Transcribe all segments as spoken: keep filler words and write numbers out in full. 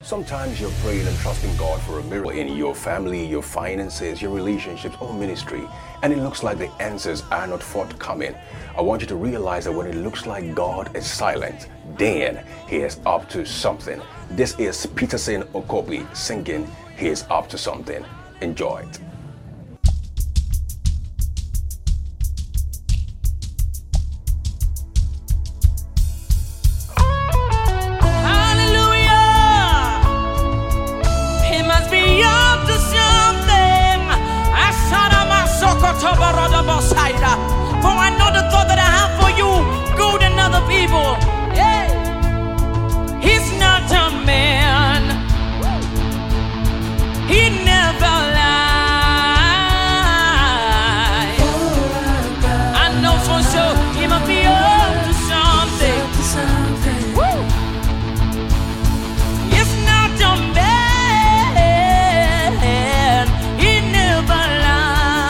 Sometimes you're praying and trusting God for a miracle in your family, your finances, your relationships, or ministry, and it looks like the answers are not forthcoming. I want you to realize that when it looks like God is silent, then He is up to something. This is Peterson Okobi singing He is up to something. Enjoy it. For I know the thought that I have for you, good and other people. Yeah. He's not a man. He never lies. I know for sure he must be up to something. Woo. It's not a man. He never lies.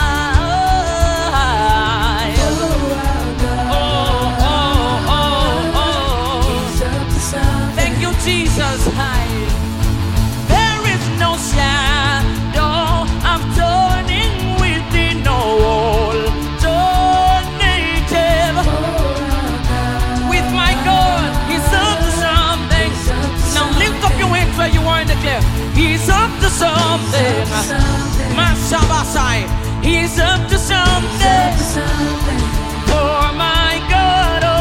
There is no shadow of turning within all tornated. With my God, He's up to something. Now lift up your hands where you are and declare, He's up to something. Mashabasai, He's up to something. For my God, oh.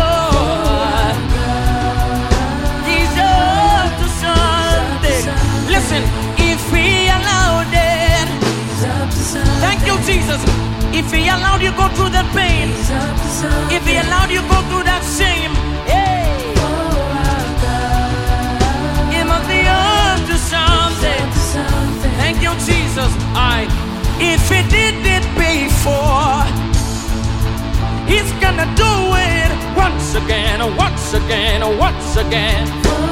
Listen, if He allowed it, thank you, Jesus. If He allowed you go through that pain, if He allowed you go through that shame, hey, He must be up to something. Thank you, Jesus. I, if He did it before, He's gonna do it once again, once again, once again.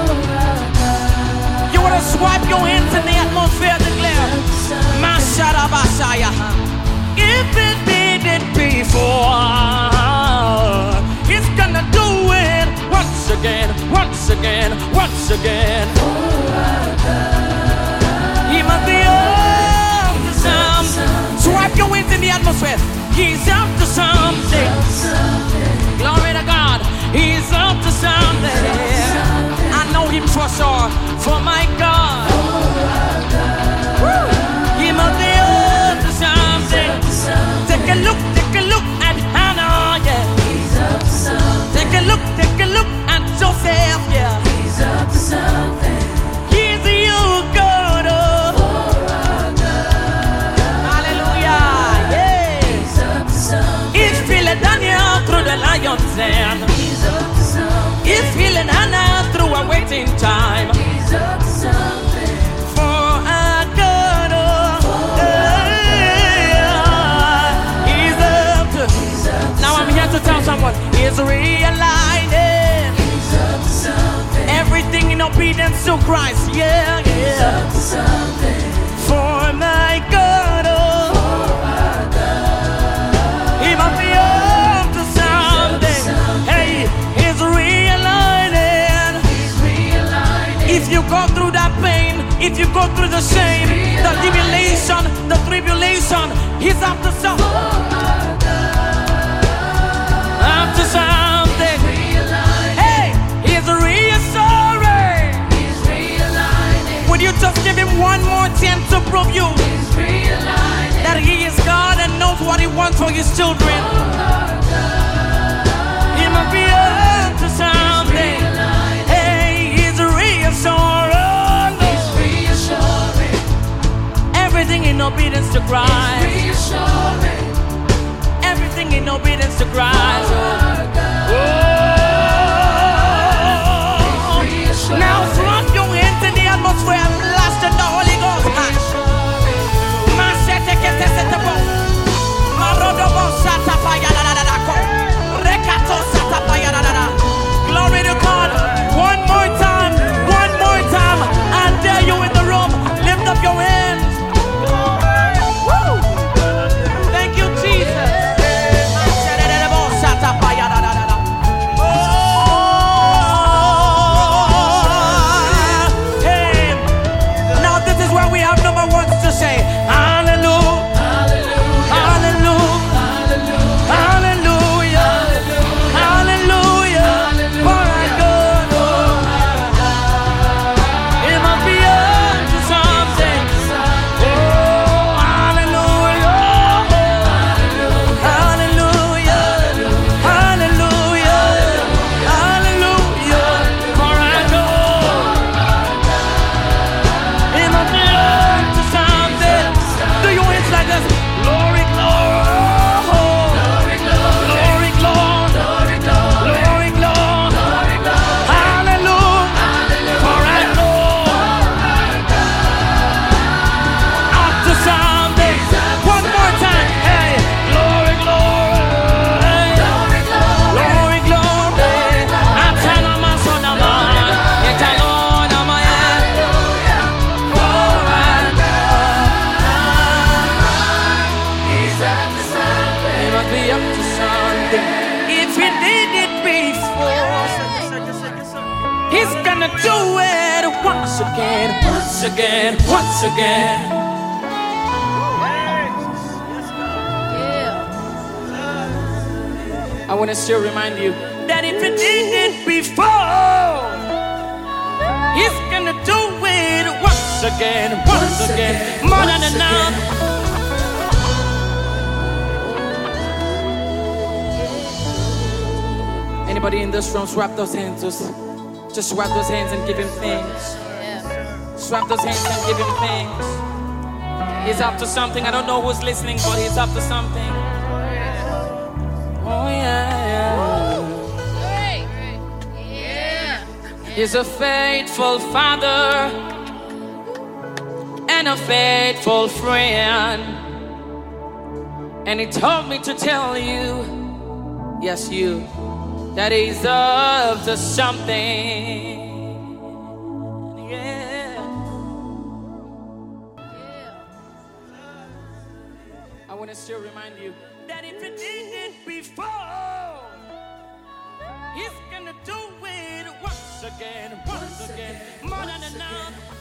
You want to swipe your hands in the atmosphere, declare, Masharabasaya. If it did it before, He's gonna do it once again, once again, once again. He must be up to something. Swipe your hands in the atmosphere. He's up to something. Glory to God. He's up to something. I know Him for sure. For my God, Woo. He must be up to something. Take a look, take a look at Hannah, yeah. He's up to something. Take a look, take a look at Joseph, yeah. He's up to something. He's your God, oh. Hallelujah, yeah. He's up to something. He's feeling Daniel through the lion's den. He's up to something. He's feeling Hannah through a waiting time. He's up to something. For a God, oh, yeah. He's up to. He's up to now I'm here to tell someone He's realigning. He's up to something. Everything in obedience to Christ, yeah, yeah. He's up to something. For my God, oh, for our God. He must be up to something. something. Hey, He's realigning. He's realigning. If you go through that pain, if you go through the shame, the tribulation, the tribulation, He's up to something. Up to something. Hey, He's reassuring. He's realigning. Would you just give Him one more chance to prove you that He is God and knows what He wants for His children? He must be up to something. Hey, He's reassuring. Everything in obedience to Christ. Everything in obedience to Christ. Oh. Now thrust your hands in the atmosphere and blast in the Holy Ghost. Glory to God. One more time. One more time. I dare you in the room. Lift up your hands. Woo! Thank you, Jesus. once again, once again, once again. I want to still remind you that if it did it before, He's gonna do it once again, once, once again, again, more than enough. Anybody in this room, swap those hands, just, just swap those hands and give Him thanks. Swap those hands and give Him thanks. He's up to something. I don't know who's listening, but He's up to something. Oh yeah, yeah. He's a faithful Father and a faithful friend, and He told me to tell you, yes you, that He's up to something. Yeah. I want to still remind you that if it did it before, He's gonna do it once again, once again, more than enough.